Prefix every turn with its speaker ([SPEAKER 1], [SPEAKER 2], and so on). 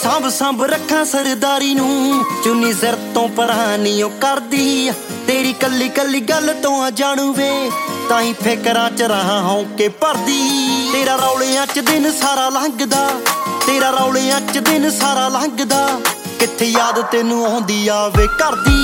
[SPEAKER 1] ਸਾਂਭ ਸਾਂਭ ਰੱਖਾਂ ਸਰਦਾਰੀ ਨੂੰ, ਚੁੰਨੀ ਸਿਰ ਤੋਂ ਪਰਾਂ ਨੀ ਓ ਕਰਦੀ। ਤੇਰੀ ਕੱਲੀ ਕੱਲੀ ਗੱਲ ਤੋਂ ਆ ਜਾਣੂ ਵੇ, ਤਾਂ ਹੀ ਫਿਕਰਾਂ ਚ ਰਹਾ ਹੌਂਕੇ ਭਰਦੀ। ਤੇਰਾ ਰੌਲਿਆਂ ਚ ਦਿਨ ਸਾਰਾ ਲੰਘਦਾ, ਤੇਰਾ ਰੌਲਿਆਂ ਚ ਦਿਨ ਸਾਰਾ ਲੰਘਦਾ, ਕਿੱਥੇ ਯਾਦ ਤੈਨੂੰ ਆਉਂਦੀ ਆਵੇ ਘਰ ਦੀ।